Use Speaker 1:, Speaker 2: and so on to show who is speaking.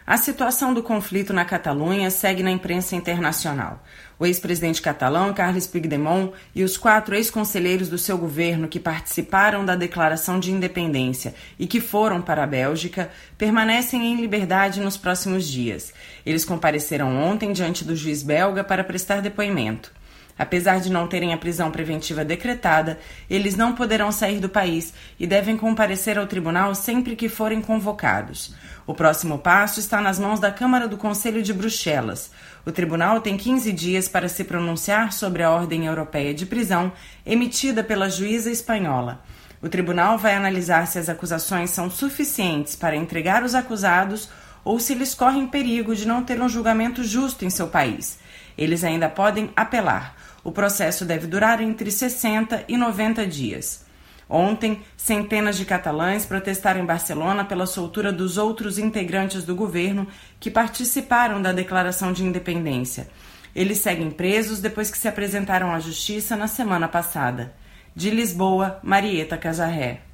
Speaker 1: A situação do conflito na Catalunha segue na imprensa internacional. O ex-presidente catalão, Carles Puigdemont, e os 4 ex-conselheiros do seu governo que participaram da declaração de independência e que foram para a Bélgica, permanecem em liberdade nos próximos dias. Eles compareceram ontem diante do juiz belga para prestar depoimento. Apesar de não terem a prisão preventiva decretada, eles não poderão sair do país e devem comparecer ao tribunal sempre que forem convocados. O próximo passo está nas mãos da Câmara do Conselho de Bruxelas. O tribunal tem 15 dias para se pronunciar sobre a ordem europeia de prisão emitida pela juíza espanhola. O tribunal vai analisar se as acusações são suficientes para entregar os acusados ou se eles correm perigo de não ter um julgamento justo em seu país. Eles ainda podem apelar. O processo deve durar entre 60 e 90 dias. Ontem, centenas de catalães protestaram em Barcelona pela soltura dos outros integrantes do governo que participaram da declaração de independência. Eles seguem presos depois que se apresentaram à justiça na semana passada. De Lisboa, Marieta Casarré.